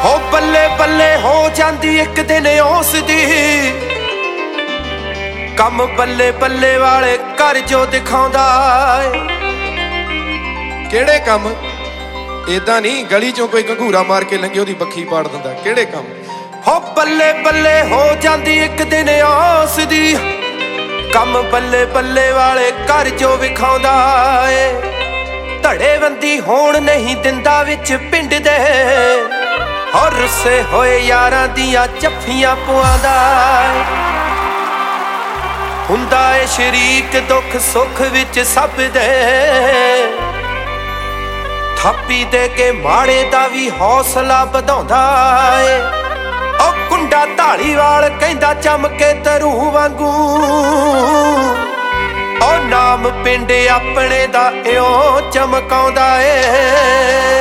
ਹੋ ਬੱਲੇ ਬੱਲੇ ਹੋ ਜਾਂਦੀ ਇੱਕ ਦਿਨ ਉਸ ਦੀ, ਕੰਮ ਬੱਲੇ ਬੱਲੇ ਵਾਲੇ ਘਰ ਜੋ ਦਿਖਾਉਂਦਾ ਏ। ਕਿਹੜੇ ਕੰਮ? ਏਦਾਂ ਨਹੀਂ ਗਲੀ ਚੋਂ ਕੋਈ ਘੰਗੂਰਾ ਮਾਰ ਕੇ ਲੰਘੇ ਉਹਦੀ ਬੱਖੀ ਪਾੜ ਦਿੰਦਾ। ਕਿਹੜੇ ਕੰਮ? ਹੋ ਬੱਲੇ ਬੱਲੇ ਹੋ ਜਾਂਦੀ ਇੱਕ ਦਿਨ ਉਸ ਦੀ, ਕੰਮ ਬੱਲੇ ਬੱਲੇ ਵਾਲੇ ਘਰ ਜੋ ਵਿਖਾਉਂਦਾ ਏ। ਧੜੇਬੰਦੀ ਹੋਣ ਨਹੀਂ ਦਿੰਦਾ ਵਿੱਚ ਪਿੰਡ ਦੇ, ਔਰ ਰੁੱਸੇ ਹੋਏ ਯਾਰਾਂ ਦੀਆਂ ਜੱਫੀਆਂ ਪਵਾਉਂਦਾ ਏ। ਹੁੰਦਾ ਏ ਸ਼ਰੀਕ ਦੁੱਖ ਸੁੱਖ ਵਿੱਚ ਸਭ ਦੇ, ਥਾਪੀ ਦੇ ਕੇ ਮਾੜੇ ਦਾ ਵੀ ਹੌਸਲਾ ਵਧਾਉਂਦਾ ਏ। ਉਹ ਕੁੰਡਾ ਧਾਲੀਵਾਲ ਕਹਿੰਦਾ ਚਮਕੇ ਧਰੂ ਵਾਂਗੂ, ਉਹ ਨਾਮ ਪਿੰਡ ਆਪਣੇ ਦਾ ਇਉਂ ਚਮਕਾਉਂਦਾ ਏ।